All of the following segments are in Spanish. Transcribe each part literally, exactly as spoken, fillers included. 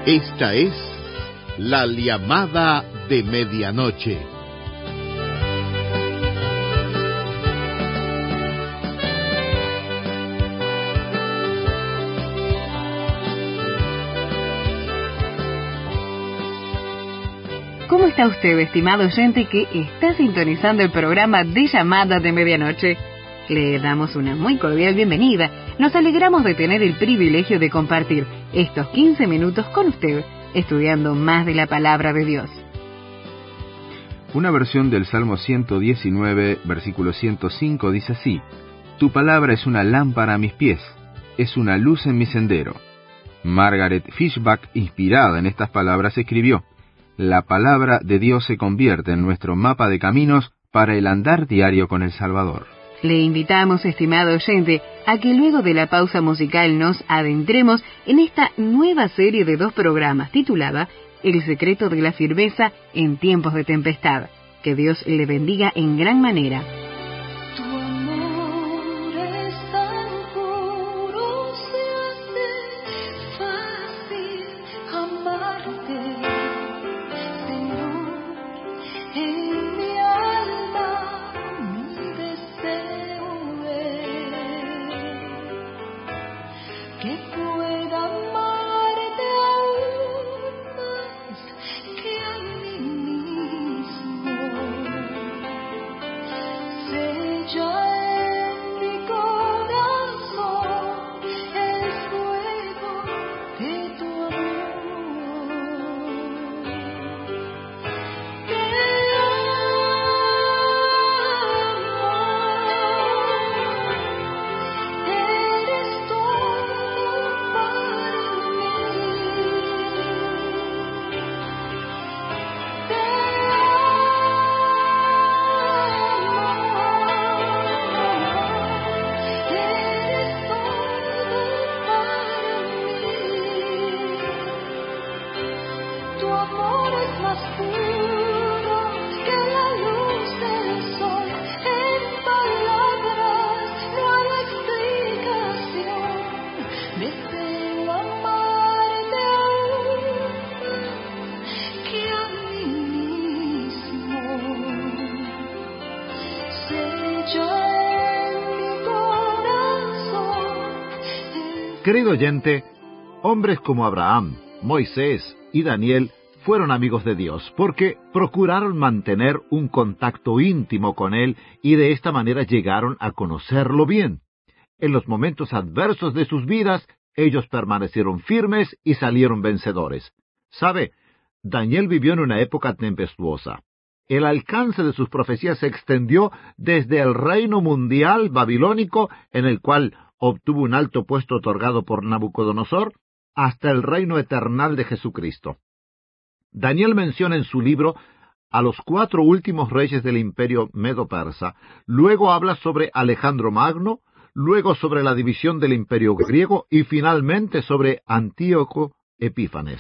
Esta es la llamada de medianoche. ¿Cómo está usted, estimado oyente que está sintonizando el programa de Llamada de Medianoche? Le damos una muy cordial bienvenida. Nos alegramos de tener el privilegio de compartir estos quince minutos con usted, estudiando más de la palabra de Dios. Una versión del Salmo ciento diecinueve, versículo ciento cinco, dice así: Tu palabra es una lámpara a mis pies, es una luz en mi sendero. Margaret Fishback, inspirada en estas palabras, escribió: La palabra de Dios se convierte en nuestro mapa de caminos para el andar diario con el Salvador. Le invitamos, estimado oyente, a que luego de la pausa musical nos adentremos en esta nueva serie de dos programas titulada El secreto de la firmeza en tiempos de tempestad. Que Dios le bendiga en gran manera. Querido oyente, hombres como Abraham, Moisés y Daniel fueron amigos de Dios porque procuraron mantener un contacto íntimo con Él y de esta manera llegaron a conocerlo bien. En los momentos adversos de sus vidas, ellos permanecieron firmes y salieron vencedores. ¿Sabe? Daniel vivió en una época tempestuosa. El alcance de sus profecías se extendió desde el reino mundial babilónico, en el cual obtuvo un alto puesto otorgado por Nabucodonosor, hasta el reino eternal de Jesucristo. Daniel menciona en su libro a los cuatro últimos reyes del imperio medo-persa, luego habla sobre Alejandro Magno, luego sobre la división del imperio griego y finalmente sobre Antíoco Epífanes.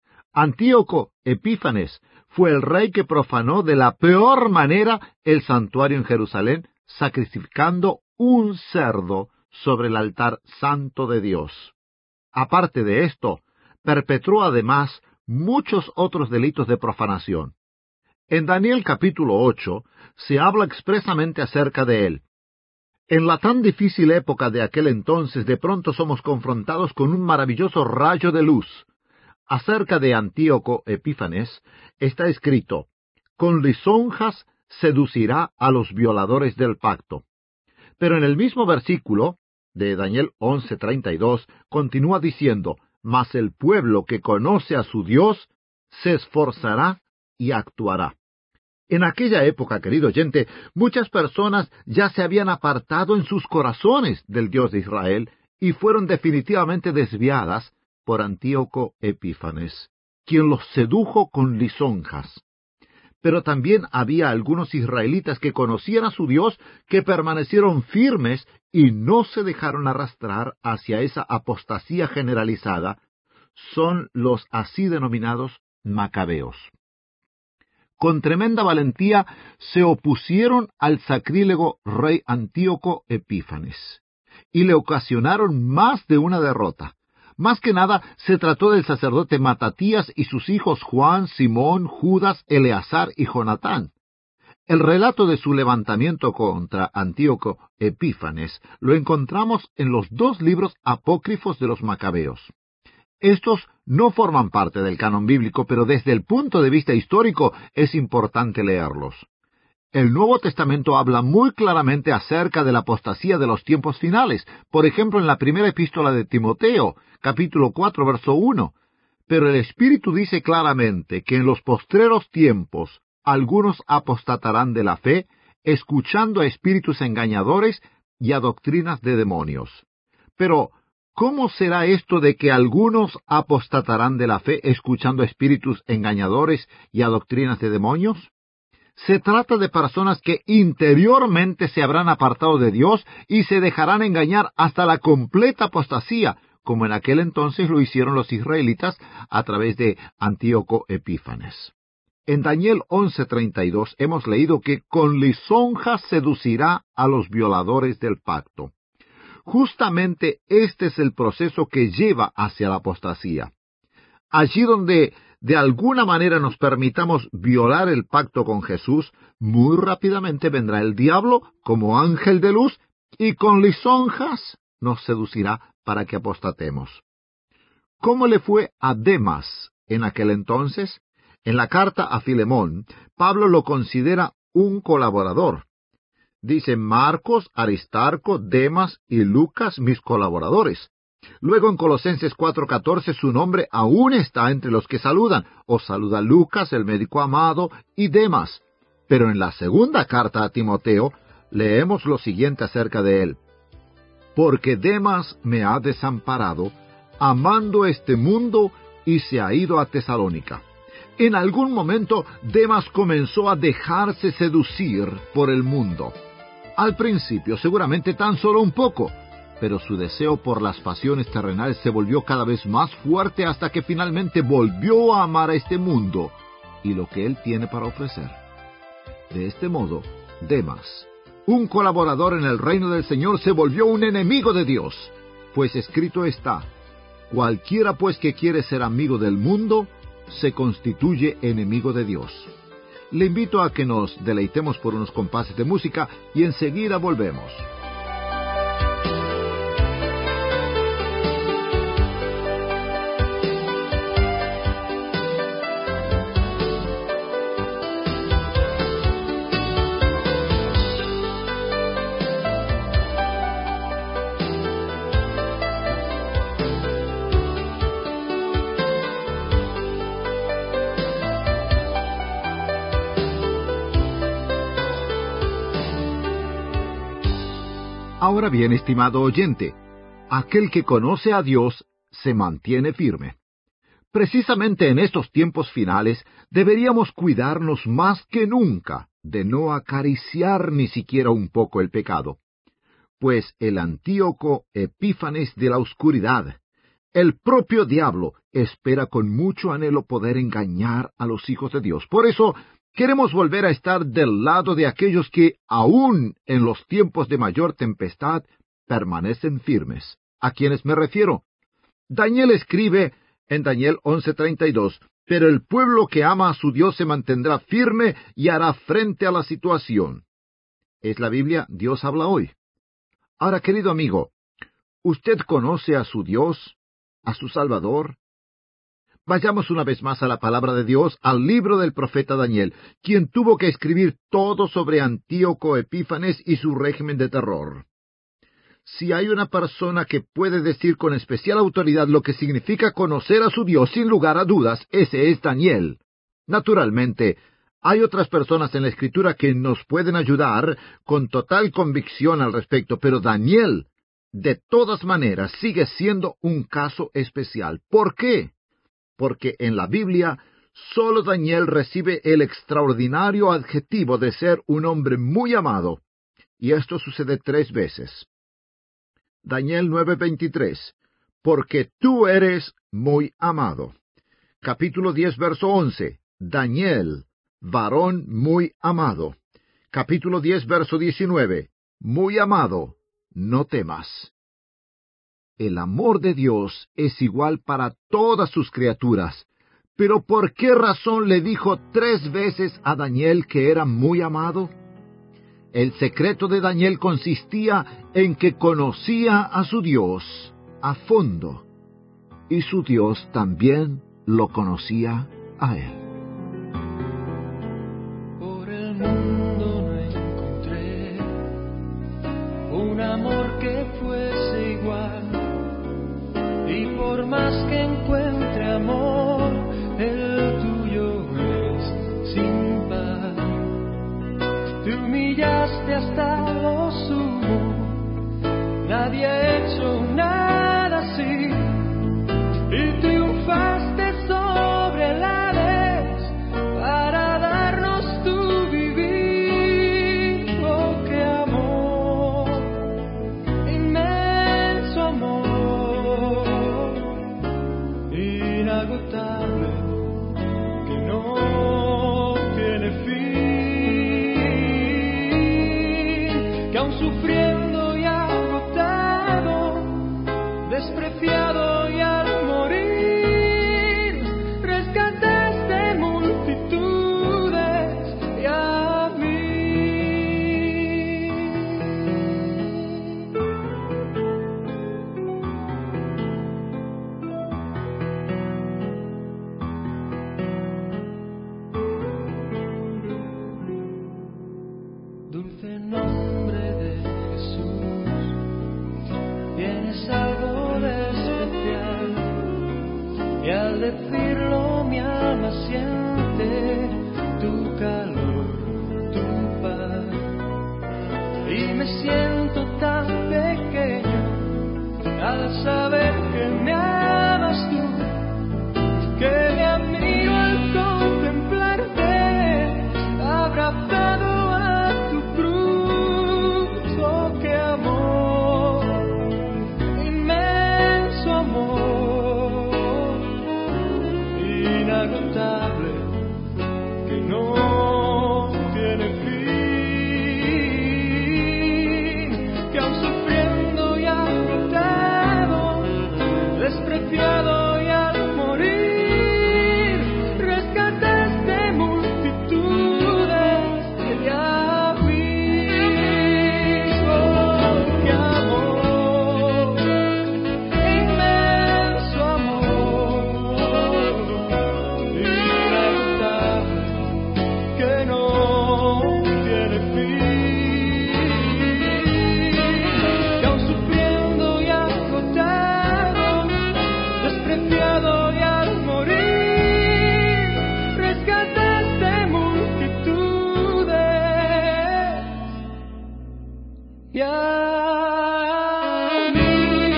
Antíoco Epífanes fue el rey que profanó de la peor manera el santuario en Jerusalén, sacrificando un cerdo sobre el altar santo de Dios. Aparte de esto, perpetró además muchos otros delitos de profanación. En Daniel capítulo ocho se habla expresamente acerca de él. En la tan difícil época de aquel entonces, de pronto somos confrontados con un maravilloso rayo de luz. Acerca de Antíoco Epífanes está escrito: con lisonjas seducirá a los violadores del pacto. Pero en el mismo versículo de Daniel once treinta y dos continúa diciendo: mas el pueblo que conoce a su Dios se esforzará y actuará. En aquella época, querido oyente, muchas personas ya se habían apartado en sus corazones del Dios de Israel y fueron definitivamente desviadas por Antíoco Epífanes, quien los sedujo con lisonjas. Pero también había algunos israelitas que conocían a su Dios, que permanecieron firmes y no se dejaron arrastrar hacia esa apostasía generalizada. Son los así denominados macabeos. Con tremenda valentía se opusieron al sacrílego rey Antíoco Epífanes y le ocasionaron más de una derrota. Más que nada, se trató del sacerdote Matatías y sus hijos Juan, Simón, Judas, Eleazar y Jonatán. El relato de su levantamiento contra Antíoco Epífanes lo encontramos en los dos libros apócrifos de los Macabeos. Estos no forman parte del canon bíblico, pero desde el punto de vista histórico es importante leerlos. El Nuevo Testamento habla muy claramente acerca de la apostasía de los tiempos finales, por ejemplo en la primera epístola de Timoteo, capítulo cuatro, verso uno. Pero el Espíritu dice claramente que en los postreros tiempos algunos apostatarán de la fe, escuchando a espíritus engañadores y a doctrinas de demonios. Pero, ¿cómo será esto de que algunos apostatarán de la fe, escuchando a espíritus engañadores y a doctrinas de demonios? Se trata de personas que interiormente se habrán apartado de Dios y se dejarán engañar hasta la completa apostasía, como en aquel entonces lo hicieron los israelitas a través de Antíoco Epífanes. En Daniel once treinta y dos hemos leído que con lisonja seducirá a los violadores del pacto. Justamente este es el proceso que lleva hacia la apostasía. Allí donde de alguna manera nos permitamos violar el pacto con Jesús, muy rápidamente vendrá el diablo como ángel de luz y con lisonjas nos seducirá para que apostatemos. ¿Cómo le fue a Demas en aquel entonces? En la carta a Filemón, Pablo lo considera un colaborador. Dice Marcos, Aristarco, Demas y Lucas, mis colaboradores. Luego en Colosenses cuatro catorce su nombre aún está entre los que saludan. Os saluda Lucas, el médico amado, y Demas. Pero en la segunda carta a Timoteo leemos lo siguiente acerca de él. Porque Demas me ha desamparado, amando este mundo, y se ha ido a Tesalónica. En algún momento, Demas comenzó a dejarse seducir por el mundo. Al principio, seguramente tan solo un poco, pero su deseo por las pasiones terrenales se volvió cada vez más fuerte hasta que finalmente volvió a amar a este mundo y lo que él tiene para ofrecer. De este modo, Demas, un colaborador en el reino del Señor, se volvió un enemigo de Dios, pues escrito está, cualquiera pues que quiere ser amigo del mundo, se constituye enemigo de Dios. Le invito a que nos deleitemos por unos compases de música y enseguida volvemos. Ahora bien, estimado oyente, aquel que conoce a Dios se mantiene firme. Precisamente en estos tiempos finales deberíamos cuidarnos más que nunca de no acariciar ni siquiera un poco el pecado, pues el Antíoco Epífanes de la oscuridad, el propio diablo, espera con mucho anhelo poder engañar a los hijos de Dios. Por eso, queremos volver a estar del lado de aquellos que, aún en los tiempos de mayor tempestad, permanecen firmes. ¿A quiénes me refiero? Daniel escribe en Daniel once treinta y dos, pero el pueblo que ama a su Dios se mantendrá firme y hará frente a la situación. ¿Es la Biblia? Dios habla hoy. Ahora, querido amigo, ¿usted conoce a su Dios, a su Salvador? Vayamos una vez más a la palabra de Dios, al libro del profeta Daniel, quien tuvo que escribir todo sobre Antíoco Epífanes y su régimen de terror. Si hay una persona que puede decir con especial autoridad lo que significa conocer a su Dios, sin lugar a dudas, ese es Daniel. Naturalmente, hay otras personas en la Escritura que nos pueden ayudar con total convicción al respecto, pero Daniel, de todas maneras, sigue siendo un caso especial. ¿Por qué? Porque en la Biblia solo Daniel recibe el extraordinario adjetivo de ser un hombre muy amado, y esto sucede tres veces. Daniel nueve veintitrés, porque tú eres muy amado. Capítulo diez, verso once, Daniel, varón muy amado. Capítulo diez, verso diecinueve, muy amado, no temas. el amor de Dios es igual para todas sus criaturas. Pero ¿por qué razón le dijo tres veces a Daniel que era muy amado? El secreto de Daniel consistía en que conocía a su Dios a fondo, y su Dios también lo conocía a él. Por el mundo no encontré un amor que fuese igual, y por más que encuentre amor, el tuyo es sin par. Te humillaste hasta lo sumo, nadie ha hecho nada así, y triunfaste sobre el Hades para darnos tu vivir. Oh, qué amor, inmenso amor, inagotable, que no tiene fin, que aun sufriendo y agotado, despreciado y al morir, rescataste multitudes y a mí. Dulce nombre de Jesús, tienes algo de especial, y al decirlo mi alma siente tu calor, tu paz, y me siento tan pequeño al saber que me amas tú, que me admiro al contemplarte abrazado a tu cruz. Oh, qué amor, inmenso amor, inagotable, que no tiene fin, que aun sufriendo y agotado, despreciado y al morir, rescataste multitudes y a mí. Oh, qué amor, inmenso amor, inagotable, que no tiene fin, que aun sufriendo y agotado, despreciado y al morir, rescataste multitudes y a mí.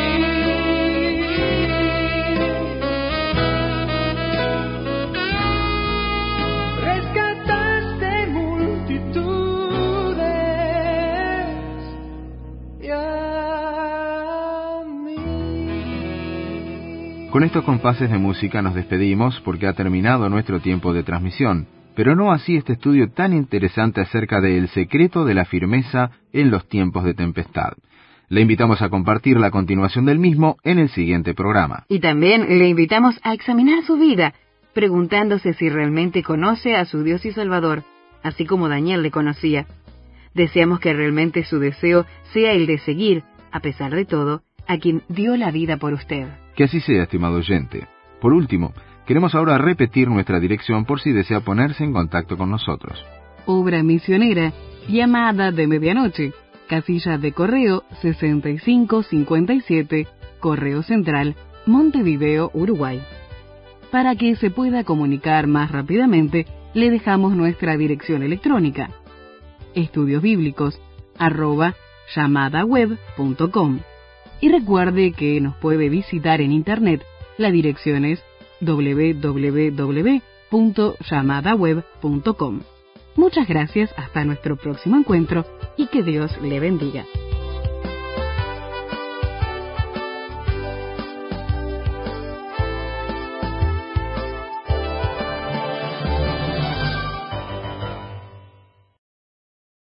Rescataste multitudes y a mí. Con estos compases de música nos despedimos porque ha terminado nuestro tiempo de transmisión, pero no así este estudio tan interesante acerca del secreto de la firmeza en los tiempos de tempestad. Le invitamos a compartir la continuación del mismo en el siguiente programa. Y también le invitamos a examinar su vida, preguntándose si realmente conoce a su Dios y Salvador, así como Daniel le conocía. Deseamos que realmente su deseo sea el de seguir, a pesar de todo, a quien dio la vida por usted. Que así sea, estimado oyente. Por último, queremos ahora repetir nuestra dirección por si desea ponerse en contacto con nosotros. Obra misionera, llamada de medianoche, casilla de correo sesenta y cinco cincuenta y siete, Correo Central, Montevideo, Uruguay. Para que se pueda comunicar más rápidamente, le dejamos nuestra dirección electrónica: estudiosbíblicos arroba llamadaweb punto com. Y recuerde que nos puede visitar en internet. La dirección es doble u doble u doble u punto llamadaweb punto com. Muchas gracias, hasta nuestro próximo encuentro y que Dios le bendiga.